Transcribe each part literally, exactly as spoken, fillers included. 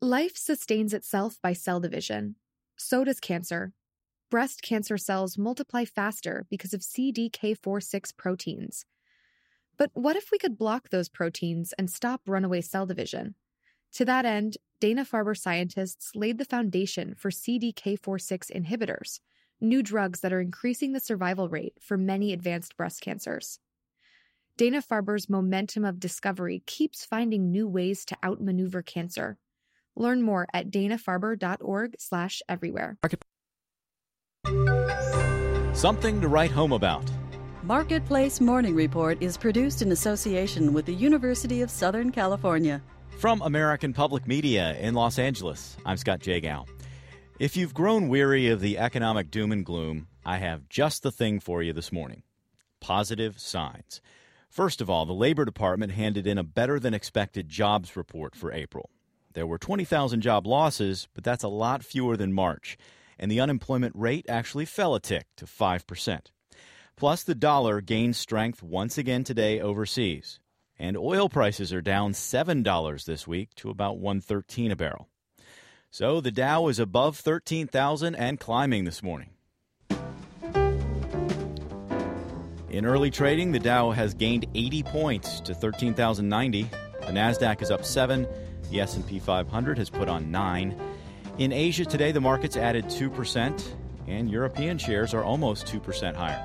Life sustains itself by cell division. So does cancer. Breast cancer cells multiply faster because of C D K four six proteins. But what if we could block those proteins and stop runaway cell division? To that end, Dana-Farber scientists laid the foundation for C D K four six inhibitors, new drugs that are increasing the survival rate for many advanced breast cancers. Dana-Farber's momentum of discovery keeps finding new ways to outmaneuver cancer. Learn more at dana-farber.org slash everywhere. Something to write home about. Marketplace Morning Report is produced in association with the University of Southern California. From American Public Media in Los Angeles, I'm Scott Jagow. If you've grown weary of the economic doom and gloom, I have just the thing for you this morning. Positive signs. First of all, the Labor Department handed in a better-than-expected jobs report for April. There were twenty thousand job losses, but that's a lot fewer than March, and the unemployment rate actually fell a tick to five percent. Plus, the dollar gained strength once again today overseas. And oil prices are down seven dollars this week to about one thirteen a barrel. So the Dow is above thirteen thousand and climbing this morning. In early trading, the Dow has gained eighty points to thirteen thousand ninety. The Nasdaq is up seven. The S and P five hundred has put on nine. In Asia today, the market's added two percent, and European shares are almost two percent higher.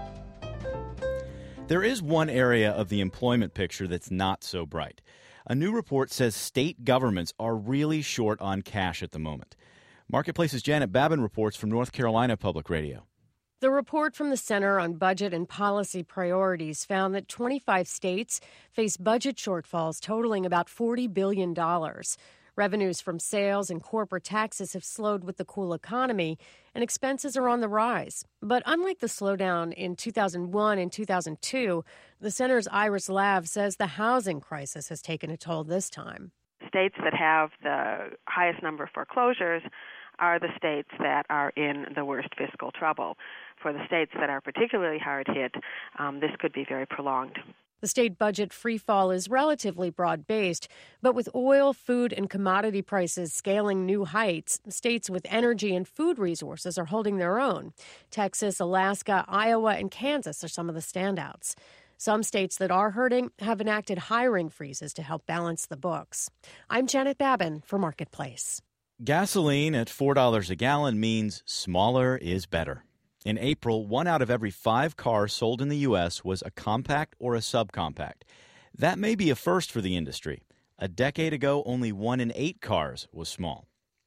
There is one area of the employment picture that's not so bright. A new report says state governments are really short on cash at the moment. Marketplace's Janet Babin reports from North Carolina Public Radio. The report from the Center on Budget and Policy Priorities found that twenty-five states face budget shortfalls totaling about forty billion dollars. Revenues from sales and corporate taxes have slowed with the cool economy, and expenses are on the rise. But unlike the slowdown in two thousand one and two thousand two, the center's Iris Lav says the housing crisis has taken a toll this time. States that have the highest number of foreclosures are the states that are in the worst fiscal trouble. For the states that are particularly hard hit, um, this could be very prolonged. The state budget freefall is relatively broad-based, but with oil, food, and commodity prices scaling new heights, states with energy and food resources are holding their own. Texas, Alaska, Iowa, and Kansas are some of the standouts. Some states that are hurting have enacted hiring freezes to help balance the books. I'm Janet Babin for Marketplace. Gasoline at four dollars a gallon means smaller is better. In April, one out of every five cars sold in the U S was a compact or a subcompact. That may be a first for the industry. A decade ago, only one in eight cars was small.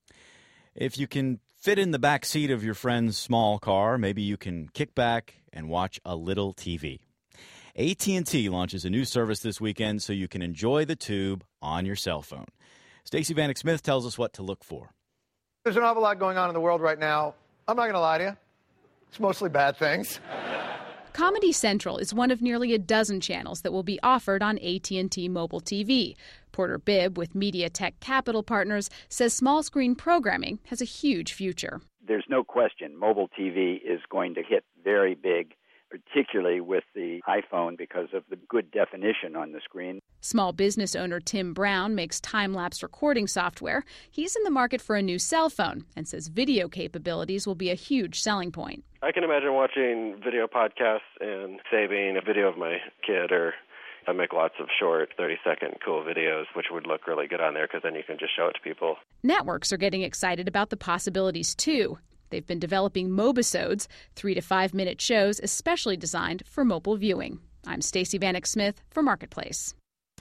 If you can fit in the back seat of your friend's small car, maybe you can kick back and watch a little T V. A T and T launches a new service this weekend so you can enjoy the tube on your cell phone. Stacey Vanek Smith tells us what to look for. There's an awful lot going on in the world right now. I'm not going to lie to you. It's mostly bad things. Comedy Central is one of nearly a dozen channels that will be offered on A T and T Mobile T V. Porter Bibb with MediaTek Capital Partners says small screen programming has a huge future. There's no question mobile T V is going to hit very big, particularly with the iPhone because of the good definition on the screen. Small business owner Tim Brown makes time-lapse recording software. He's in the market for a new cell phone and says video capabilities will be a huge selling point. I can imagine watching video podcasts and saving a video of my kid, or I make lots of short thirty-second cool videos, which would look really good on there because then you can just show it to people. Networks are getting excited about the possibilities, too. They've been developing Mobisodes, three to five minute shows especially designed for mobile viewing. I'm Stacey Vanek Smith for Marketplace.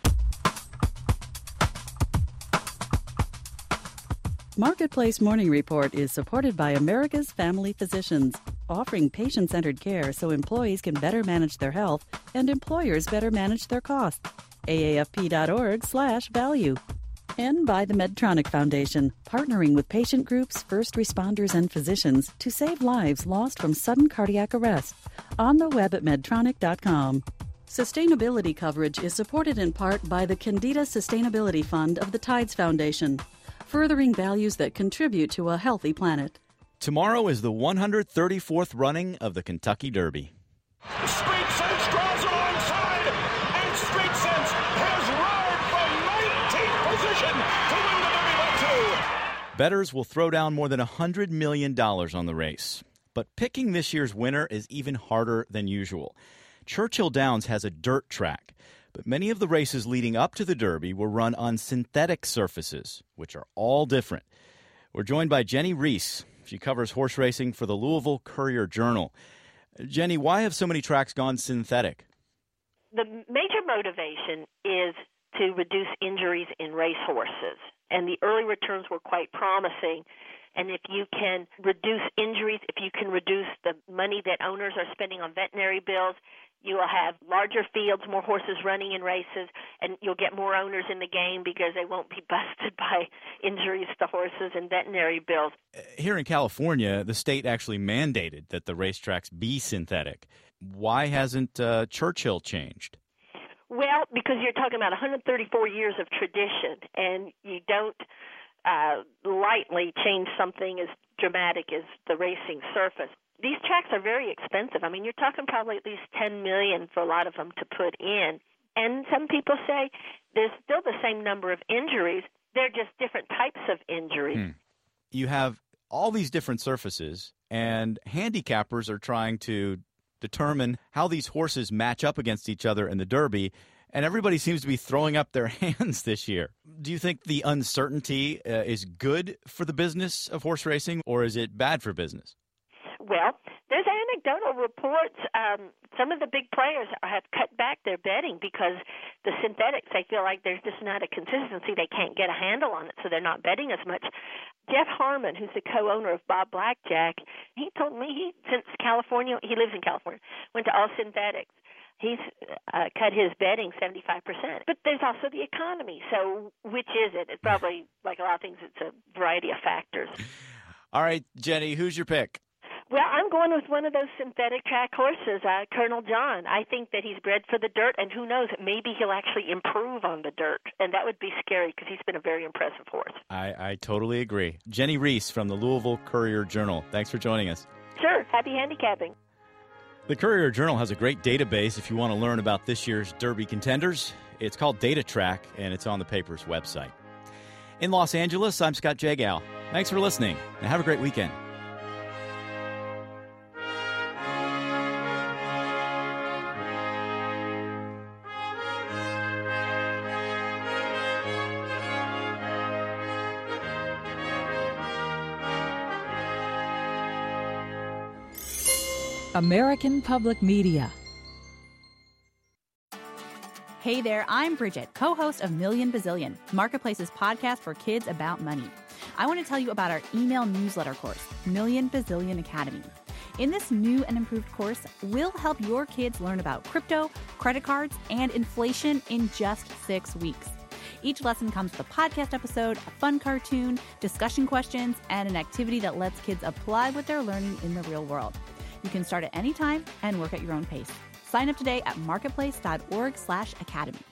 Marketplace Morning Report is supported by America's Family Physicians, offering patient-centered care so employees can better manage their health and employers better manage their costs. A A F P dot org slash value. And by the Medtronic Foundation, partnering with patient groups, first responders, and physicians to save lives lost from sudden cardiac arrest. On the web at medtronic dot com. Sustainability coverage is supported in part by the Candida Sustainability Fund of the Tides Foundation, furthering values that contribute to a healthy planet. Tomorrow is the one hundred thirty-fourth running of the Kentucky Derby. Street Sense draws alongside, and Street Sense has roared from nineteenth position to win the Derby by two. Bettors will throw down more than one hundred million dollars on the race. But picking this year's winner is even harder than usual. Churchill Downs has a dirt track, but many of the races leading up to the Derby were run on synthetic surfaces, which are all different. We're joined by Jenny Reese. She covers horse racing for the Louisville Courier-Journal. Jenny, why have so many tracks gone synthetic? The major motivation is to reduce injuries in racehorses, and the early returns were quite promising. And if you can reduce injuries, if you can reduce the money that owners are spending on veterinary bills, you will have larger fields, more horses running in races, and you'll get more owners in the game because they won't be busted by injuries to horses and veterinary bills. Here in California, the state actually mandated that the racetracks be synthetic. Why hasn't uh, Churchill changed? Well, because you're talking about one hundred thirty-four years of tradition, and you don't uh, lightly change something as dramatic as the racing surface. These tracks are very expensive. I mean, you're talking probably at least ten million dollars for a lot of them to put in. And some people say there's still the same number of injuries. They're just different types of injuries. Hmm. You have all these different surfaces, and handicappers are trying to determine how these horses match up against each other in the Derby, and everybody seems to be throwing up their hands this year. Do you think the uncertainty uh, is good for the business of horse racing, or is it bad for business? Well, there's anecdotal reports. Um, some of the big players have cut back their betting because the synthetics, they feel like there's just not a consistency. They can't get a handle on it, so they're not betting as much. Jeff Harmon, who's the co-owner of Bob Blackjack, he told me he, since California, he lives in California, went to all synthetics. He's uh, cut his betting seventy-five percent. But there's also the economy. So which is it? It's probably, like a lot of things, it's a variety of factors. All right, Jenny, who's your pick? Well, I'm going with one of those synthetic track horses, uh, Colonel John. I think that he's bred for the dirt, and who knows, maybe he'll actually improve on the dirt, and that would be scary because he's been a very impressive horse. I, I totally agree. Jenny Reese from the Louisville Courier-Journal. Thanks for joining us. Sure. Happy handicapping. The Courier-Journal has a great database if you want to learn about this year's Derby contenders. It's called Data Track, and it's on the paper's website. In Los Angeles, I'm Scott Jagow. Thanks for listening, and have a great weekend. American Public Media. Hey there, I'm Bridget, co-host of Million Bazillion, Marketplace's podcast for kids about money. I want to tell you about our email newsletter course, Million Bazillion Academy. In this new and improved course, we'll help your kids learn about crypto, credit cards, and inflation in just six weeks. Each lesson comes with a podcast episode, a fun cartoon, discussion questions, and an activity that lets kids apply what they're learning in the real world. You can start at any time and work at your own pace. Sign up today at marketplace.org slash academy.